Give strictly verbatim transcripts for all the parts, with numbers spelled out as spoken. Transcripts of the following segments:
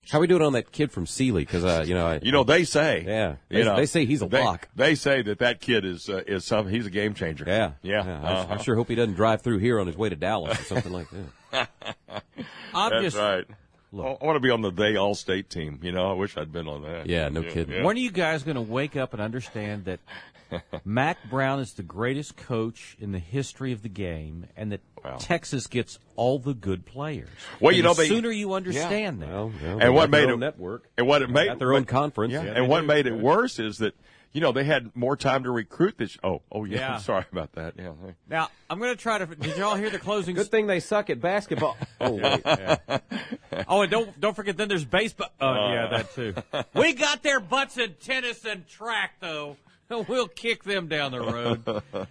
How we doing on that kid from Sealy? Because uh, you know, I, you know, they say, yeah, they, you know, they say he's a they, lock. They say that that kid is uh, is some. He's a game changer. Yeah, yeah. yeah. Uh-huh. I, I sure hope he doesn't drive through here on his way to Dallas or something like that. I'm That's just, right. Look. I want to be on the They All State team. You know, I wish I'd been on that. Yeah, no kidding. yeah. When are you guys going to wake up and understand that Mack Brown is the greatest coach in the history of the game, and that Wow. Texas gets all the good players? Well, And you know, the they- sooner you understand that. Well, well, And they what got their made own it- network? And what it They made got their own but- conference. Yeah, Yeah, and they what do. made it worse is that you know they had more time to recruit this. Oh, oh yeah. Yeah. I'm sorry about that. Yeah. Now, I'm going to try to. Did y'all hear the closing? Good thing they suck at basketball. Oh, wait. Oh, and don't don't forget. Then there's baseball. Oh, yeah, that too. We got their butts in tennis and track, though. We'll kick them down the road.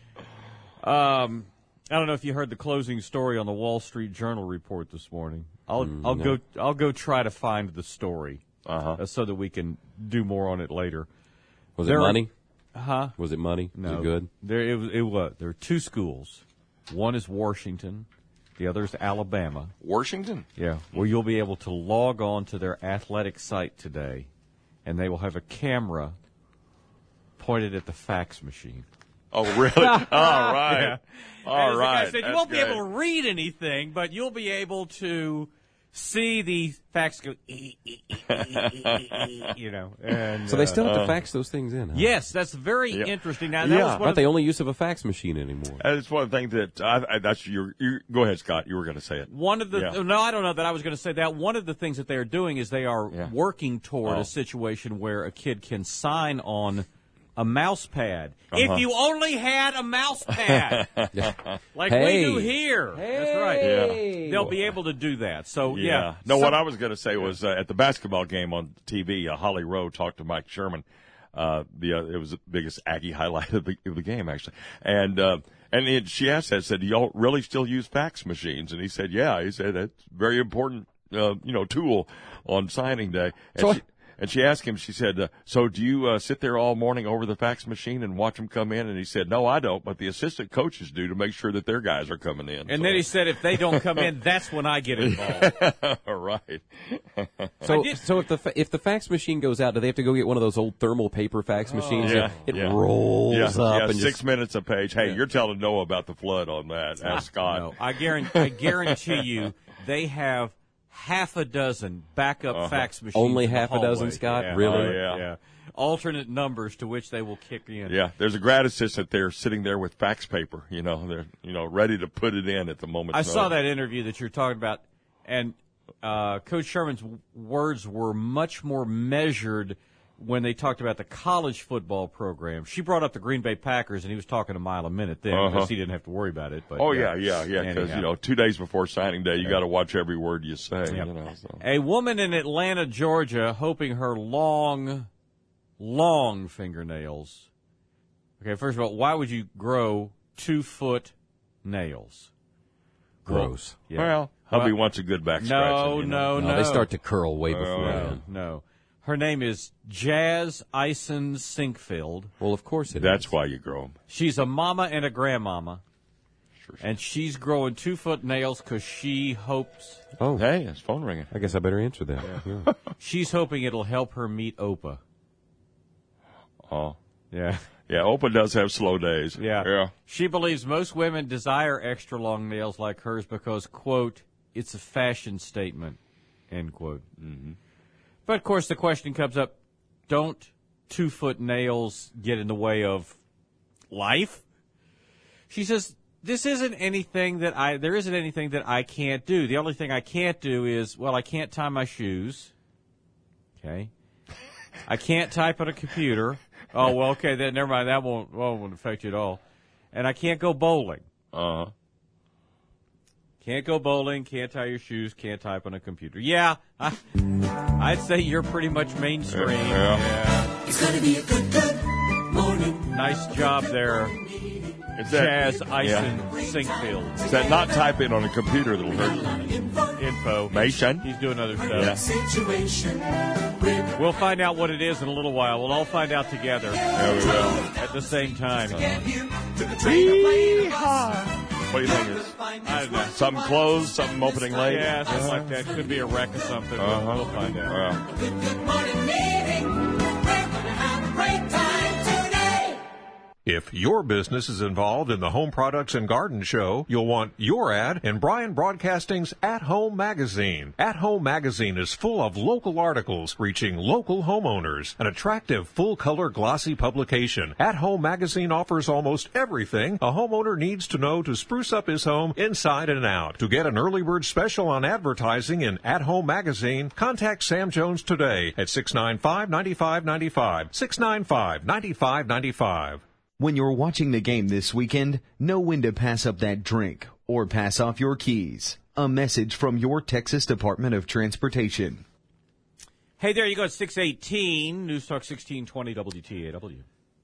Um, I don't know if you heard the closing story on the Wall Street Journal report this morning. I'll Mm, I'll no. go I'll go try to find the story Uh-huh. uh, so that we can do more on it later. Was There it are- money? Huh? Was it money? No. Was it good? There it was. It was. There are two schools. One is Washington. The other is Alabama. Washington. Yeah, where you'll be able to log on to their athletic site today, and they will have a camera pointed at the fax machine. Oh, really? All right. Yeah. All And right. as I said, you That's won't be great. able to read anything, but you'll be able to see the fax go, ee, ee, ee, ee, ee, ee, you know. And, So they still have Uh, to fax those things in, huh? Yes, that's very Yeah. interesting. Now, that Yeah. was one Not of the the, only use of a fax machine anymore. That's one thing that I, I, that's your. You, go ahead, Scott. You were going to say it. one of the Yeah. no, I don't know that I was going to say that. One of the things that they are doing is they are Yeah. working toward Oh. a situation where a kid can sign on a mouse pad. Uh-huh. If you only had a mouse pad, like Hey. we do here. That's right. Hey. They'll be able to do that. So yeah. Yeah. No, So- what I was going to say was uh, at the basketball game on T V, uh, Holly Rowe talked to Mike Sherman. Uh, the uh, it was the biggest Aggie highlight of the, of the game actually, and uh, and it, she asked that said, "Do y'all really still use fax machines?" And he said, "Yeah." He said that's a very important uh, you know tool on signing day. And So- she, And she asked him, she said, uh, so do you uh, sit there all morning over the fax machine and watch them come in? And he said, no, I don't, but the assistant coaches do to make sure that their guys are coming in. And so. then he said, if they don't come in, that's when I get involved. All right. So, did- so if the fa- if the fax machine goes out, do they have to go get one of those old thermal paper fax machines? Yeah, It yeah. rolls yeah, up yeah, and six just. minutes a page. Hey, you're telling Noah about the flood on that. Ask Scott. No, I guarantee, I guarantee you, they have half a dozen backup fax machines. Only in the half a dozen, hallway. Scott? Yeah. Really? Oh, yeah. yeah. Alternate numbers to which they will kick in. Yeah, there's a grad assistant there sitting there with fax paper, you know, they're, you know, ready to put it in at the moment. I saw that interview that you're talking about, and uh, Coach Sherman's w- words were much more measured when they talked about the college football program. She brought up the Green Bay Packers, and he was talking a mile a minute then Uh-huh. because he didn't have to worry about it. But Oh, yeah, yeah, yeah, because, Anyhow. you know, two days before signing day, you got to watch every word you say, Yep. you know. So. A woman in Atlanta, Georgia, hoping her long, long fingernails. Okay, first of all, why would you grow two-foot nails? Gross. Yeah. Well, hubby Well, wants a good back no, scratching. you know. no, No, no. they start to curl way before No, then. no. Her name is Jazz Eisen Sinkfield. Well, of course it That's is. why you grow them. She's a mama and a grandmama, Sure. and she's growing two-foot nails because she hopes Oh, Hey, it's phone ringing. I guess I better answer that. Yeah. she's hoping it'll help her meet Oprah. Oh, Yeah. yeah, Opa does have slow days. Yeah. Yeah. She believes most women desire extra long nails like hers because, quote, it's a fashion statement, end quote. Mm-hmm. But, of course, the question comes up, don't two-foot nails get in the way of life? She says, this isn't anything that I, there isn't anything that I can't do. The only thing I can't do is, well, I can't tie my shoes. Okay. I can't type on a computer. Oh, well, okay, then never mind. That won't, well, won't affect you at all. And I can't go bowling. Uh-huh. Can't go bowling, can't tie your shoes, can't type on a computer. Yeah, I, I'd say you're pretty much mainstream. Yeah. Yeah. It's gonna be a good, good morning. Nice job there, Is that, Jazz Eisen yeah. Sinkfield. Is that not typing on a computer that'll hurt you? Info. Mason? He's doing other stuff. Yeah. Situation. With We'll find out what it is in a little while. We'll all find out together There we go. at the same time. get you to the train of playing the bus. What do you think? Is I don't know. something closed, something opening late? Yeah, something like that. Could be a wreck or something. Uh-huh. We'll, we'll find out. Well, Good, good morning, meeting. We're gonna have a great time today. If your business is involved in the Home Products and Garden Show, you'll want your ad in Bryan Broadcasting's At Home Magazine. At Home Magazine is full of local articles reaching local homeowners. An attractive, full-color, glossy publication. At Home Magazine offers almost everything a homeowner needs to know to spruce up his home inside and out. To get an early bird special on advertising in At Home Magazine, contact Sam Jones today at six nine five, nine five nine five, six nine five, nine five nine five. When you're watching the game this weekend, know when to pass up that drink or pass off your keys. A message from your Texas Department of Transportation. Hey, there you go. It's six eighteen. News Talk sixteen twenty W T A W.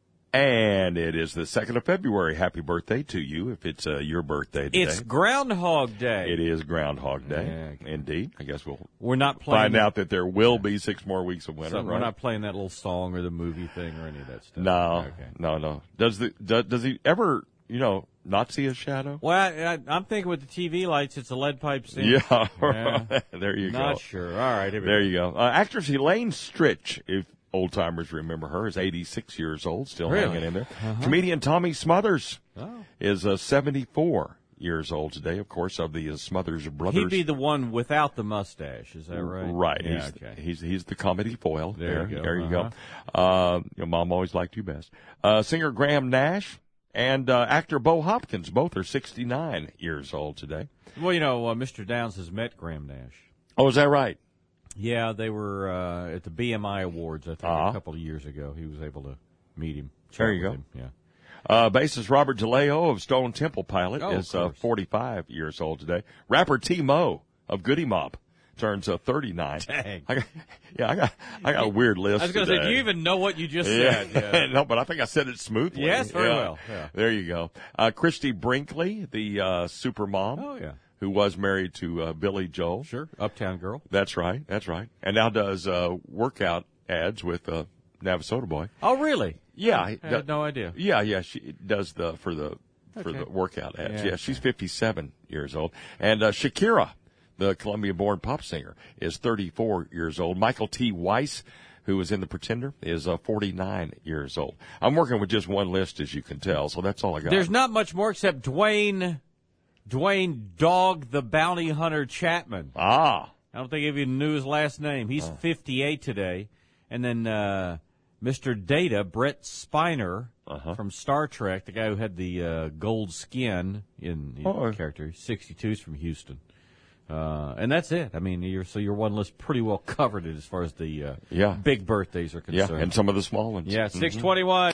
and it is the second of February. Happy birthday to you if it's uh, your birthday today. It's Groundhog Day. It is Groundhog Day. Yeah. Indeed. I guess we'll We're not playing find out that there will be six more weeks of winter, So right? We're not playing that little song or the movie thing or any of that stuff. No, Okay. no, no. Does the does, does he ever, you know, not see a shadow? Well, I, I, I'm thinking with the T V lights, it's a lead pipe scene. Yeah, Yeah. there you Not go. sure. All right, here we There go. you go. Uh, actress Elaine Stritch, if old timers remember her, is eighty-six years old, still Really? hanging in there. Comedian Tommy Smothers Oh. is uh, seventy-four years old today, of course, of the uh, Smothers brothers. He'd be the one without the mustache. Is that right? Right. Yeah, he's, okay. he's he's the comedy foil. There There, you go. there you Uh-huh. go. Uh, your mom always liked you best. Uh, singer Graham Nash and uh, actor Bo Hopkins, both are sixty-nine years old today. Well, you know, uh, Mister Downs has met Graham Nash. Oh, is that right? Yeah, they were uh, at the B M I Awards, I think, Uh-huh. a couple of years ago. He was able to meet him. chat There you with go. him. Yeah. Uh, bassist Robert DeLeo of Stone Temple Pilot Oh, of is uh, course. forty-five years old today. Rapper T Mo of Goody Mob turns uh, thirty-nine. Dang. I got, yeah, I got I got a weird list. I was going to say, today. do you even know what you just Yeah. said? Yeah. no, but I think I said it smoothly. Yes, very Yeah. well. Yeah. There you go. Uh, Christy Brinkley, the uh, super mom, Oh, yeah. who was married to uh, Billy Joel. Sure. Uptown Girl. That's right. That's right. And now does uh, workout ads with uh, Navasota Boy. Oh, really? Yeah, I had no idea. Yeah, yeah. She does the for the for Okay. the workout ads. Yeah, Yeah, she's fifty-seven years old. And uh, Shakira, the Columbia-born pop singer, is thirty-four years old. Michael T. Weiss, who was in The Pretender, is uh, forty-nine years old. I'm working with just one list, as you can tell, so that's all I got. There's not much more except Dwayne, Dwayne Dog the Bounty Hunter Chapman. ah. I don't think I even knew his last name. He's fifty-eight today. And then uh, Mister Data, Brett Spiner Uh-huh. from Star Trek, the guy who had the uh, gold skin in the Oh. character. He's sixty-two, he's from Houston. Uh, and that's it. I mean, you're, so your one list pretty well covered it as far as the uh, Yeah. big birthdays are Yeah, concerned. and some of the small ones. Yeah, six twenty-one.